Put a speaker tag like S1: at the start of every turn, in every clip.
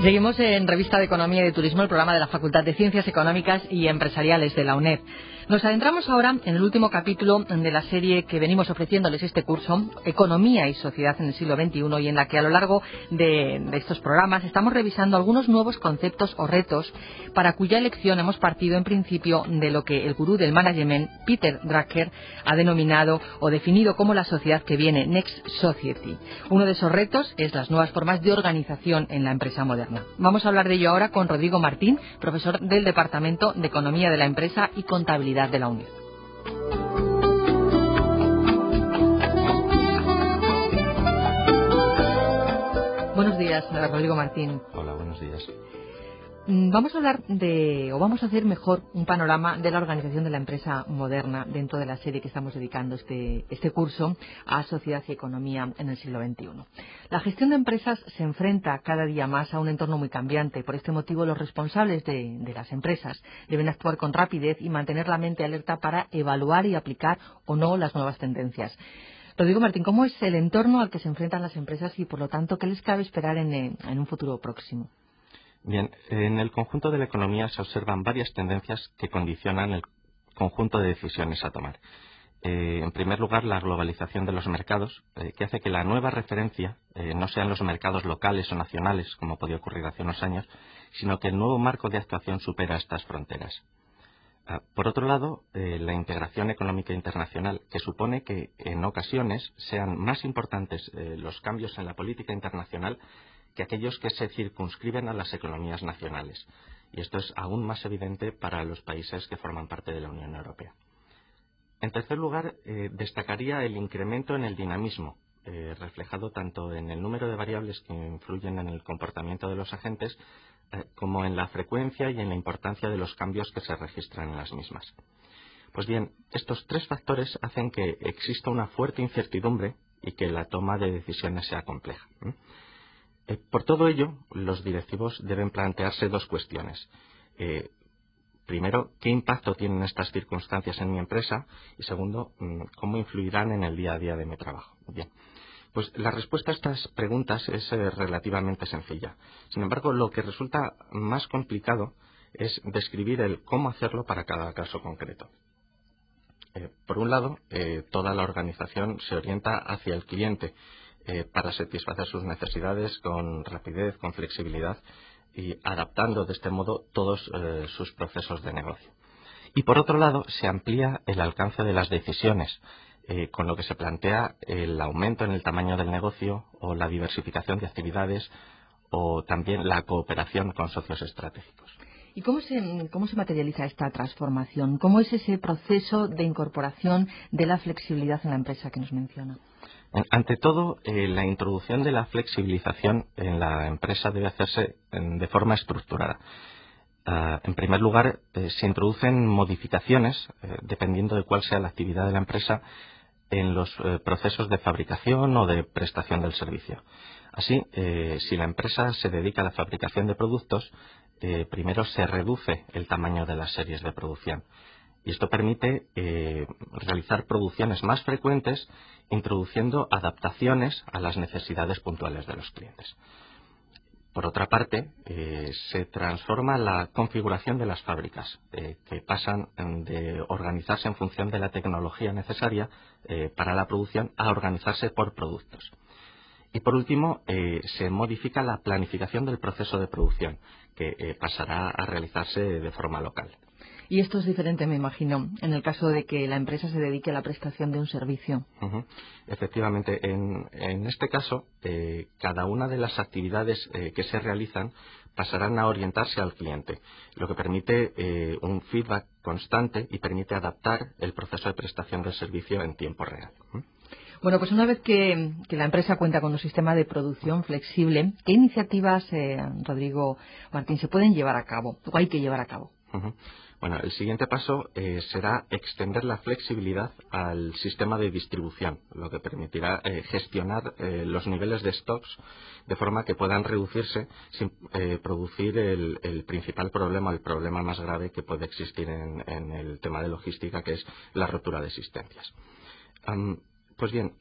S1: Seguimos en Revista de Economía y de Turismo, el programa de la Facultad de Ciencias Económicas y Empresariales de la UNED. Nos adentramos ahora en el último capítulo de la serie que venimos ofreciéndoles este curso, Economía y Sociedad en el siglo XXI, y en la que a lo largo de estos programas estamos revisando algunos nuevos conceptos o retos para cuya elección hemos partido en principio de lo que el gurú del management, Peter Drucker, ha denominado o definido como la sociedad que viene, Next Society. Uno de esos retos es las nuevas formas de organización en la empresa moderna. Vamos a hablar de ello ahora con Rodrigo Martín, profesor del Departamento de Economía de la Empresa y Contabilidad de la UNED. Buenos días, Rodrigo Martín.
S2: Hola, buenos días.
S1: Vamos a hablar vamos a hacer mejor un panorama de la organización de la empresa moderna dentro de la serie que estamos dedicando este curso a sociedad y economía en el siglo XXI. La gestión de empresas se enfrenta cada día más a un entorno muy cambiante. Por este motivo, los responsables de las empresas deben actuar con rapidez y mantener la mente alerta para evaluar y aplicar o no las nuevas tendencias. Rodrigo Martín, ¿cómo es el entorno al que se enfrentan las empresas y, por lo tanto, qué les cabe esperar en un futuro próximo?
S2: Bien, en el conjunto de la economía se observan varias tendencias que condicionan el conjunto de decisiones a tomar. En primer lugar, la globalización de los mercados, que hace que la nueva referencia no sean los mercados locales o nacionales, como podía ocurrir hace unos años, sino que el nuevo marco de actuación supera estas fronteras. Por otro lado, la integración económica internacional, que supone que en ocasiones sean más importantes los cambios en la política internacional que aquellos que se circunscriben a las economías nacionales. Y esto es aún más evidente para los países que forman parte de la Unión Europea. En tercer lugar, destacaría el incremento en el dinamismo, reflejado tanto en el número de variables que influyen en el comportamiento de los agentes, como en la frecuencia y en la importancia de los cambios que se registran en las mismas. Pues bien, estos tres factores hacen que exista una fuerte incertidumbre y que la toma de decisiones sea compleja. Por todo ello, los directivos deben plantearse dos cuestiones. Primero, ¿qué impacto tienen estas circunstancias en mi empresa? Y segundo, ¿cómo influirán en el día a día de mi trabajo? Bien, pues la respuesta a estas preguntas es relativamente sencilla. Sin embargo, lo que resulta más complicado es describir el cómo hacerlo para cada caso concreto. Por un lado, toda la organización se orienta hacia el cliente para satisfacer sus necesidades con rapidez, con flexibilidad y adaptando de este modo todos sus procesos de negocio. Y por otro lado, se amplía el alcance de las decisiones, con lo que se plantea el aumento en el tamaño del negocio o la diversificación de actividades o también la cooperación con socios estratégicos.
S1: ¿Y cómo se materializa esta transformación? ¿Cómo es ese proceso de incorporación de la flexibilidad en la empresa que nos menciona?
S2: Ante todo, la introducción de la flexibilización en la empresa debe hacerse de forma estructurada. En primer lugar, se introducen modificaciones, dependiendo de cuál sea la actividad de la empresa, en los procesos de fabricación o de prestación del servicio. Así, si la empresa se dedica a la fabricación de productos, primero se reduce el tamaño de las series de producción. Y esto permite realizar producciones más frecuentes, introduciendo adaptaciones a las necesidades puntuales de los clientes. Por otra parte, se transforma la configuración de las fábricas, que pasan de organizarse en función de la tecnología necesaria para la producción a organizarse por productos. Y por último, se modifica la planificación del proceso de producción, que pasará a realizarse de forma local.
S1: Y esto es diferente, me imagino, en el caso de que la empresa se dedique a la prestación de un servicio.
S2: Efectivamente, en este caso, cada una de las actividades que se realizan pasarán a orientarse al cliente, lo que permite un feedback constante y permite adaptar el proceso de prestación del servicio en tiempo real.
S1: Bueno, pues una vez que la empresa cuenta con un sistema de producción flexible, ¿qué iniciativas, Rodrigo Martín, se pueden llevar a cabo o hay que llevar a cabo?
S2: Bueno, el siguiente paso será extender la flexibilidad al sistema de distribución, lo que permitirá gestionar los niveles de stocks de forma que puedan reducirse sin producir el principal problema, el problema más grave que puede existir en el tema de logística, que es la rotura de existencias. Pues bien,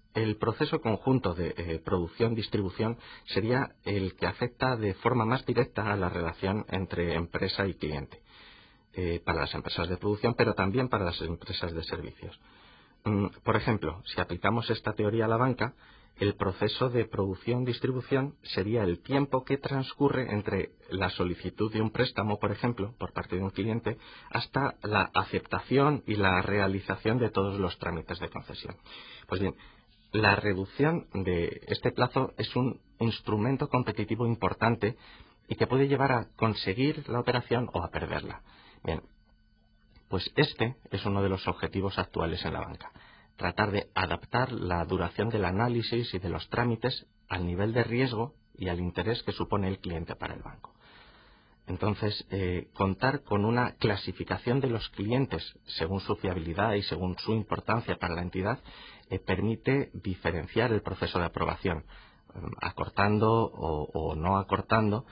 S2: el proceso conjunto de producción-distribución sería el que afecta de forma más directa a la relación entre empresa y cliente, para las empresas de producción, pero también para las empresas de servicios. Por ejemplo, si aplicamos esta teoría a la banca, el proceso de producción-distribución sería el tiempo que transcurre entre la solicitud de un préstamo, por ejemplo, por parte de un cliente, hasta la aceptación y la realización de todos los trámites de concesión. Pues bien, la reducción de este plazo es un instrumento competitivo importante y que puede llevar a conseguir la operación o a perderla. Bien, pues este es uno de los objetivos actuales en la banca: tratar de adaptar la duración del análisis y de los trámites al nivel de riesgo y al interés que supone el cliente para el banco. Entonces, contar con una clasificación de los clientes según su fiabilidad y según su importancia para la entidad permite diferenciar el proceso de aprobación, acortando o no acortando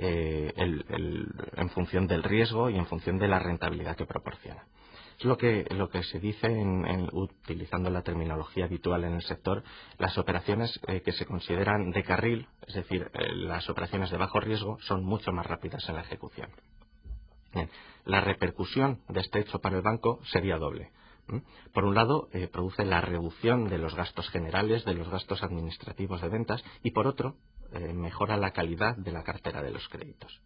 S2: en función del riesgo y en función de la rentabilidad que proporciona. Es lo que se dice, utilizando la terminología habitual en el sector, las operaciones que se consideran de carril, es decir, las operaciones de bajo riesgo, son mucho más rápidas en la ejecución. Bien, la repercusión de este hecho para el banco sería doble. Por un lado, produce la reducción de los gastos generales, de los gastos administrativos de ventas, y por otro, mejora la calidad de la cartera de los créditos.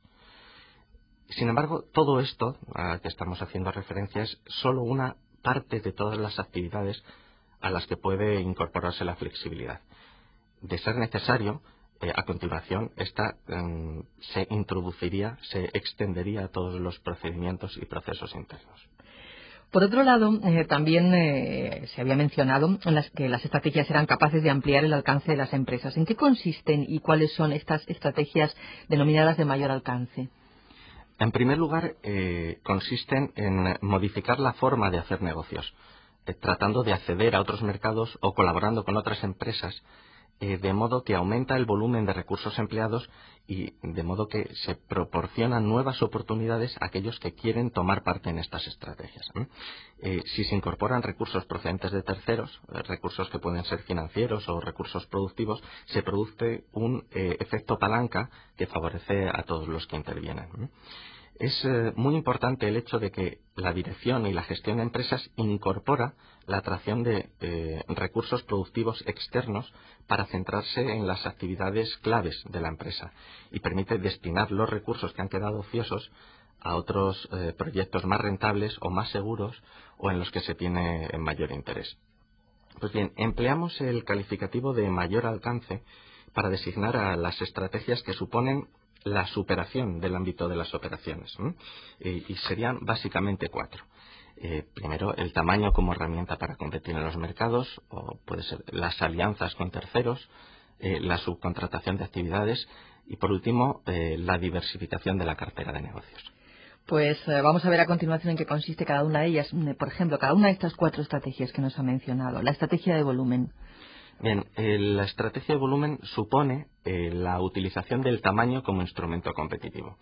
S2: Sin embargo, todo esto a que estamos haciendo referencia es solo una parte de todas las actividades a las que puede incorporarse la flexibilidad. De ser necesario, a continuación, esta se introduciría, se extendería a todos los procedimientos y procesos internos.
S1: Por otro lado, también se había mencionado que las estrategias eran capaces de ampliar el alcance de las empresas. ¿En qué consisten y cuáles son estas estrategias denominadas de mayor alcance?
S2: En primer lugar, consisten en modificar la forma de hacer negocios, tratando de acceder a otros mercados o colaborando con otras empresas, de modo que aumenta el volumen de recursos empleados y de modo que se proporcionan nuevas oportunidades a aquellos que quieren tomar parte en estas estrategias. Si se incorporan recursos procedentes de terceros, recursos que pueden ser financieros o recursos productivos, se produce un efecto palanca que favorece a todos los que intervienen. Es muy importante el hecho de que la dirección y la gestión de empresas incorpora la atracción de recursos productivos externos para centrarse en las actividades claves de la empresa y permite destinar los recursos que han quedado ociosos a otros proyectos más rentables o más seguros o en los que se tiene mayor interés. Pues bien, empleamos el calificativo de mayor alcance para designar a las estrategias que suponen la superación del ámbito de las operaciones, y serían básicamente 4. Primero, el tamaño como herramienta para competir en los mercados, o puede ser las alianzas con terceros, la subcontratación de actividades y, por último, la diversificación de la cartera de negocios.
S1: Pues vamos a ver a continuación en qué consiste cada una de ellas. Por ejemplo, cada una de estas 4 estrategias que nos ha mencionado. La estrategia de volumen.
S2: Bien, la estrategia de volumen supone la utilización del tamaño como instrumento competitivo.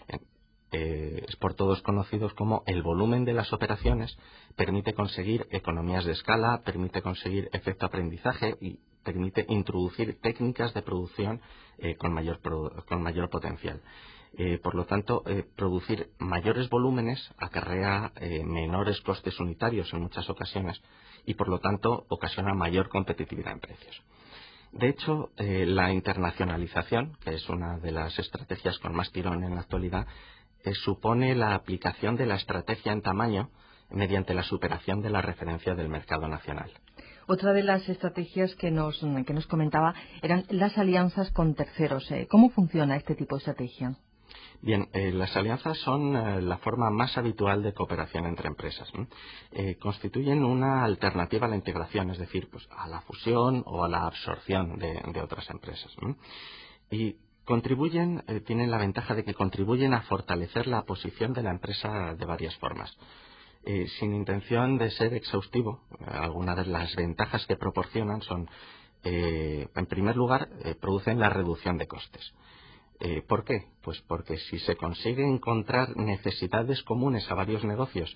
S2: Es por todos conocidos como el volumen de las operaciones permite conseguir economías de escala, permite conseguir efecto aprendizaje y permite introducir técnicas de producción con mayor potencial. Por lo tanto, producir mayores volúmenes acarrea menores costes unitarios en muchas ocasiones y, por lo tanto, ocasiona mayor competitividad en precios. De hecho, la internacionalización, que es una de las estrategias con más tirón en la actualidad, supone la aplicación de la estrategia en tamaño mediante la superación de la referencia del mercado nacional.
S1: Otra de las estrategias que nos comentaba eran las alianzas con terceros. ¿Cómo funciona este tipo de estrategia?
S2: Bien, las alianzas son la forma más habitual de cooperación entre empresas. Constituyen una alternativa a la integración, es decir, pues, a la fusión o a la absorción de otras empresas. Y tienen la ventaja de que contribuyen a fortalecer la posición de la empresa de varias formas. Sin intención de ser exhaustivo, algunas de las ventajas que proporcionan son, en primer lugar, producen la reducción de costes. ¿Por qué? Pues porque si se consigue encontrar necesidades comunes a varios negocios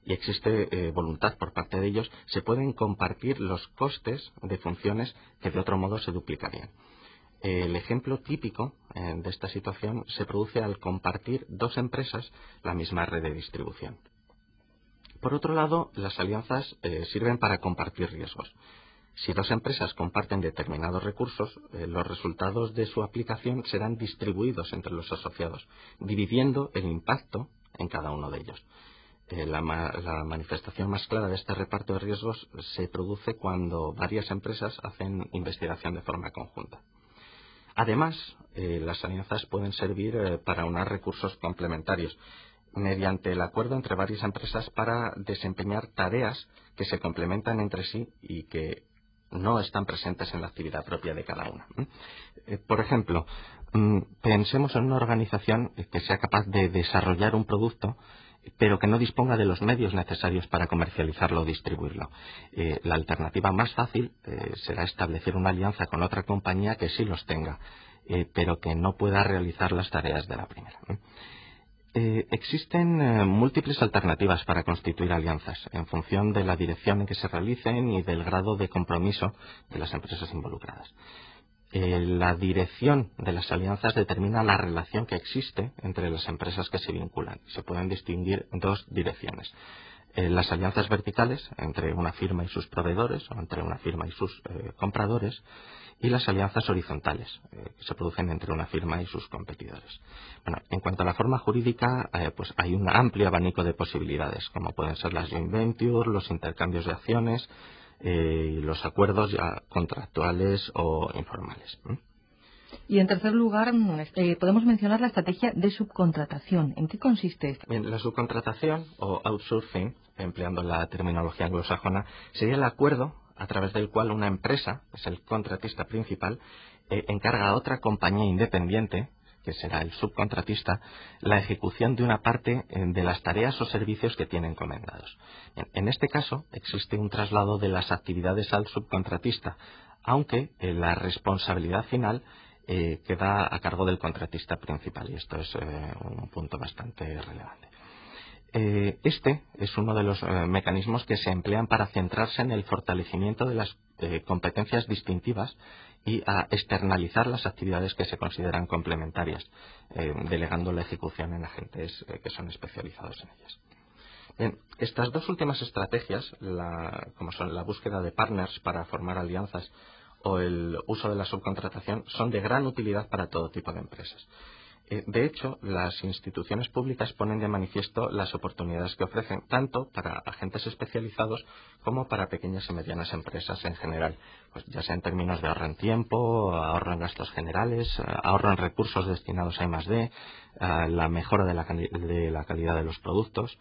S2: y existe voluntad por parte de ellos, se pueden compartir los costes de funciones que de otro modo se duplicarían. El ejemplo típico de esta situación se produce al compartir dos empresas la misma red de distribución. Por otro lado, las alianzas sirven para compartir riesgos. Si dos empresas comparten determinados recursos, los resultados de su aplicación serán distribuidos entre los asociados, dividiendo el impacto en cada uno de ellos. La manifestación más clara de este reparto de riesgos se produce cuando varias empresas hacen investigación de forma conjunta. Además, las alianzas pueden servir para unar recursos complementarios mediante el acuerdo entre varias empresas para desempeñar tareas que se complementan entre sí y que no están presentes en la actividad propia de cada una. Por ejemplo, pensemos en una organización que sea capaz de desarrollar un producto pero que no disponga de los medios necesarios para comercializarlo o distribuirlo. La alternativa más fácil será establecer una alianza con otra compañía que sí los tenga, pero que no pueda realizar las tareas de la primera. Existen múltiples alternativas para constituir alianzas en función de la dirección en que se realicen y del grado de compromiso de las empresas involucradas. La dirección de las alianzas determina la relación que existe entre las empresas que se vinculan. Se pueden distinguir dos direcciones. Las alianzas verticales entre una firma y sus proveedores o entre una firma y sus compradores, y las alianzas horizontales que se producen entre una firma y sus competidores. Bueno, en cuanto a la forma jurídica, pues hay un amplio abanico de posibilidades, como pueden ser las joint ventures, los intercambios de acciones, los acuerdos ya contractuales o informales.
S1: Y en tercer lugar, podemos mencionar la estrategia de subcontratación. ¿En qué consiste esta?
S2: Bien, la subcontratación o outsourcing, empleando la terminología anglosajona, sería el acuerdo a través del cual una empresa, es el contratista principal, encarga a otra compañía independiente, que será el subcontratista, la ejecución de una parte de las tareas o servicios que tiene encomendados. En este caso, existe un traslado de las actividades al subcontratista, aunque la responsabilidad final queda a cargo del contratista principal, y esto es un punto bastante relevante. Este es uno de los mecanismos que se emplean para centrarse en el fortalecimiento de las competencias distintivas y a externalizar las actividades que se consideran complementarias, delegando la ejecución en agentes que son especializados en ellas. Bien, estas dos últimas estrategias, como son la búsqueda de partners para formar alianzas o el uso de la subcontratación, son de gran utilidad para todo tipo de empresas. De hecho, las instituciones públicas ponen de manifiesto las oportunidades que ofrecen tanto para agentes especializados como para pequeñas y medianas empresas en general, pues ya sea en términos de ahorro en tiempo, ahorro en gastos generales, ahorro en recursos destinados a I+D, la mejora de la calidad de los productos.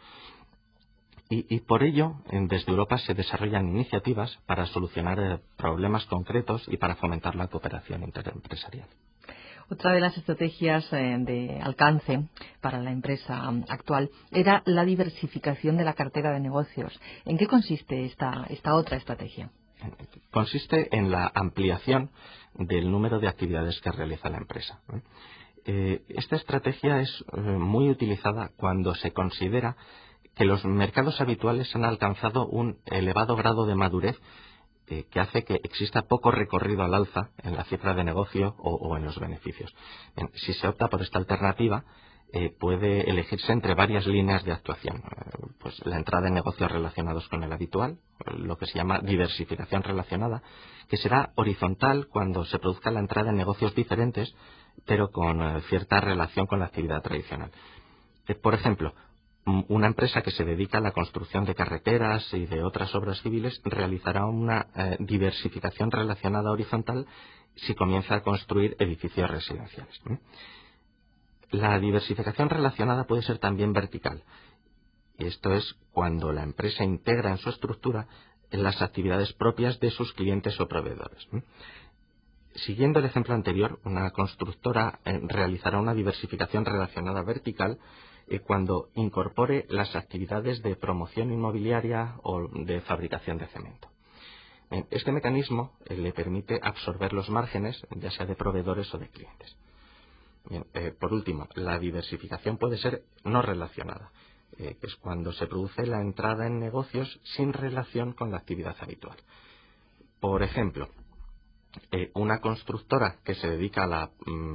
S2: Y por ello, desde Europa se desarrollan iniciativas para solucionar problemas concretos y para fomentar la cooperación interempresarial.
S1: Otra de las estrategias de alcance para la empresa actual era la diversificación de la cartera de negocios. ¿En qué consiste esta otra estrategia?
S2: Consiste en la ampliación del número de actividades que realiza la empresa. Esta estrategia es muy utilizada cuando se considera que los mercados habituales han alcanzado un elevado grado de madurez que hace que exista poco recorrido al alza en la cifra de negocio o en los beneficios. Bien, si se opta por esta alternativa, puede elegirse entre varias líneas de actuación. Pues la entrada en negocios relacionados con el habitual, lo que se llama diversificación relacionada, que será horizontal cuando se produzca la entrada en negocios diferentes, pero con cierta relación con la actividad tradicional. Por ejemplo, una empresa que se dedica a la construcción de carreteras y de otras obras civiles realizará una diversificación relacionada horizontal si comienza a construir edificios residenciales. La diversificación relacionada puede ser también vertical. Y esto es cuando la empresa integra en su estructura las actividades propias de sus clientes o proveedores. Siguiendo el ejemplo anterior, una constructora realizará una diversificación relacionada vertical cuando incorpore las actividades de promoción inmobiliaria o de fabricación de cemento. Este mecanismo le permite absorber los márgenes, ya sea de proveedores o de clientes. Bien, por último, la diversificación puede ser no relacionada. que es cuando se produce la entrada en negocios sin relación con la actividad habitual. Por ejemplo, una constructora que se dedica a la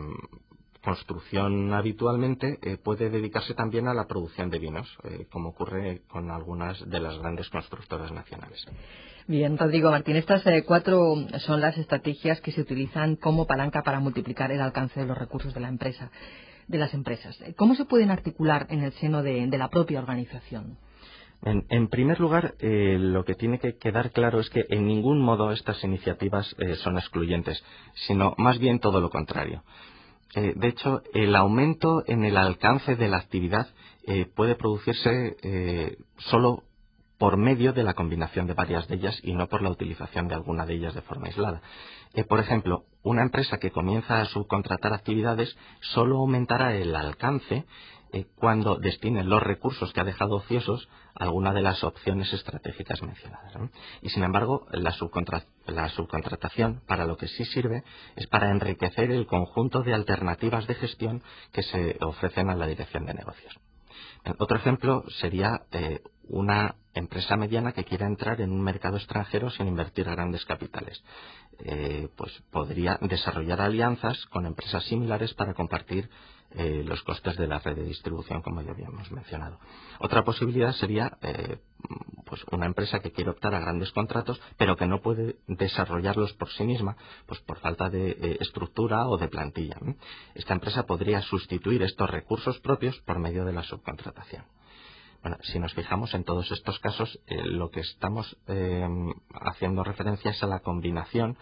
S2: construcción habitualmente puede dedicarse también a la producción de vinos, como ocurre con algunas de las grandes constructoras nacionales.
S1: Bien, Rodrigo Martín, estas 4 son las estrategias que se utilizan como palanca para multiplicar el alcance de los recursos de las empresas. ¿Cómo se pueden articular en el seno de la propia organización?
S2: En primer lugar, lo que tiene que quedar claro es que en ningún modo estas iniciativas son excluyentes, sino más bien todo lo contrario. De hecho, el aumento en el alcance de la actividad puede producirse solo por medio de la combinación de varias de ellas y no por la utilización de alguna de ellas de forma aislada. Por ejemplo, una empresa que comienza a subcontratar actividades solo aumentará el alcance cuando destine los recursos que ha dejado ociosos a alguna de las opciones estratégicas mencionadas, ¿no? Y sin embargo, la subcontratación para lo que sí sirve es para enriquecer el conjunto de alternativas de gestión que se ofrecen a la dirección de negocios. Otro ejemplo sería una empresa mediana que quiera entrar en un mercado extranjero sin invertir grandes capitales. Pues podría desarrollar alianzas con empresas similares para compartir los costes de la red de distribución, como ya habíamos mencionado. Otra posibilidad sería pues una empresa que quiere optar a grandes contratos, pero que no puede desarrollarlos por sí misma, pues por falta de estructura o de plantilla. Esta empresa podría sustituir estos recursos propios por medio de la subcontratación. Bueno, si nos fijamos en todos estos casos, lo que estamos haciendo referencia es a la combinación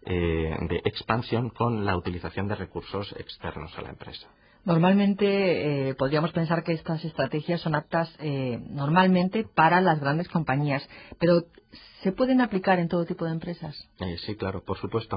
S2: de expansión con la utilización de recursos externos a la empresa.
S1: Normalmente podríamos pensar que estas estrategias son aptas normalmente para las grandes compañías, pero ¿se pueden aplicar en todo tipo de empresas?
S2: Sí, claro, por supuesto.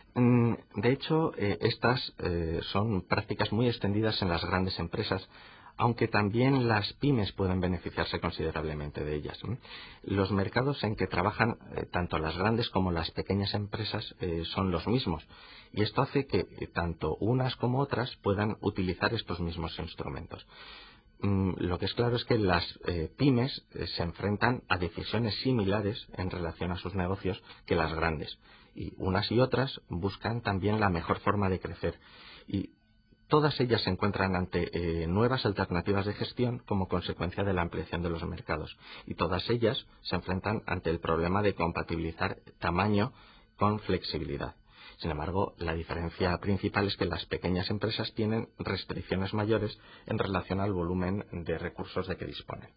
S2: De hecho, estas son prácticas muy extendidas en las grandes empresas, aunque también las pymes pueden beneficiarse considerablemente de ellas. Los mercados en que trabajan tanto las grandes como las pequeñas empresas son los mismos, y esto hace que tanto unas como otras puedan utilizar estos mismos instrumentos. Lo que es claro es que las pymes se enfrentan a decisiones similares en relación a sus negocios que las grandes, y unas y otras buscan también la mejor forma de crecer, y todas ellas se encuentran ante nuevas alternativas de gestión como consecuencia de la ampliación de los mercados, y todas ellas se enfrentan ante el problema de compatibilizar tamaño con flexibilidad. Sin embargo, la diferencia principal es que las pequeñas empresas tienen restricciones mayores en relación al volumen de recursos de que disponen.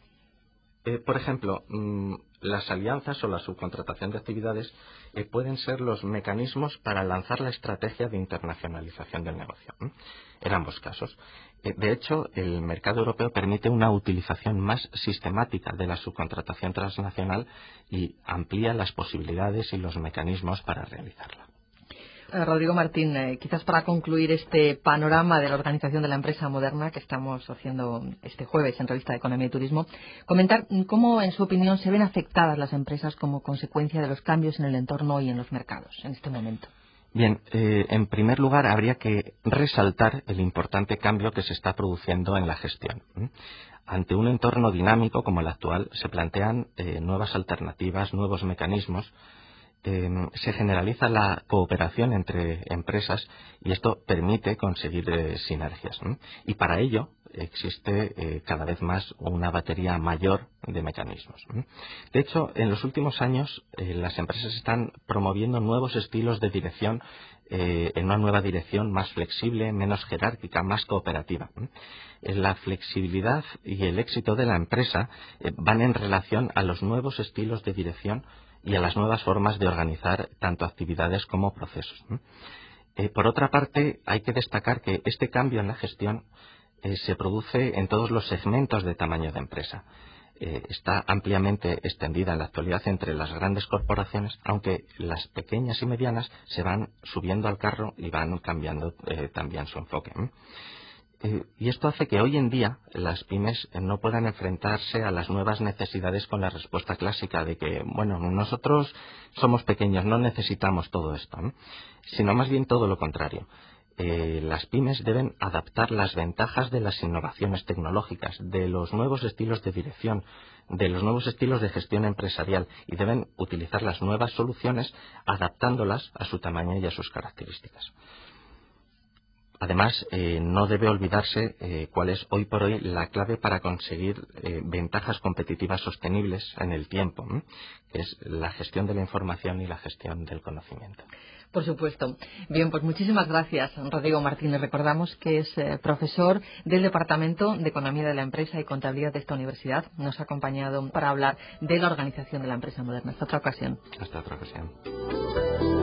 S2: Por ejemplo, las alianzas o la subcontratación de actividades pueden ser los mecanismos para lanzar la estrategia de internacionalización del negocio, en ambos casos. De hecho, el mercado europeo permite una utilización más sistemática de la subcontratación transnacional y amplía las posibilidades y los mecanismos para realizarla.
S1: Rodrigo Martín, quizás para concluir este panorama de la organización de la empresa moderna que estamos haciendo este jueves en Revista de Economía y Turismo, comentar cómo, en su opinión, se ven afectadas las empresas como consecuencia de los cambios en el entorno y en los mercados en este momento.
S2: Bien, en primer lugar habría que resaltar el importante cambio que se está produciendo en la gestión. Ante un entorno dinámico como el actual, se plantean nuevas alternativas, nuevos mecanismos. Se generaliza la cooperación entre empresas y esto permite conseguir sinergias, y para ello existe cada vez más una batería mayor de mecanismos. De hecho, en los últimos años las empresas están promoviendo nuevos estilos de dirección en una nueva dirección más flexible, menos jerárquica, más cooperativa. La flexibilidad y el éxito de la empresa van en relación a los nuevos estilos de dirección y a las nuevas formas de organizar tanto actividades como procesos. Por otra parte, hay que destacar que este cambio en la gestión se produce en todos los segmentos de tamaño de empresa. Está ampliamente extendida en la actualidad entre las grandes corporaciones, aunque las pequeñas y medianas se van subiendo al carro y van cambiando también su enfoque. Y esto hace que hoy en día las pymes no puedan enfrentarse a las nuevas necesidades con la respuesta clásica de que, bueno, nosotros somos pequeños, no necesitamos todo esto, sino más bien todo lo contrario. las pymes deben adaptar las ventajas de las innovaciones tecnológicas, de los nuevos estilos de dirección, de los nuevos estilos de gestión empresarial, y deben utilizar las nuevas soluciones adaptándolas a su tamaño y a sus características. Además, no debe olvidarse cuál es hoy por hoy la clave para conseguir ventajas competitivas sostenibles en el tiempo, que es la gestión de la información y la gestión del conocimiento.
S1: Por supuesto. Bien, pues muchísimas gracias, Rodrigo Martínez. Recordamos que es profesor del Departamento de Economía de la Empresa y Contabilidad de esta universidad. Nos ha acompañado para hablar de la organización de la empresa moderna. Hasta otra ocasión.
S2: Hasta otra ocasión.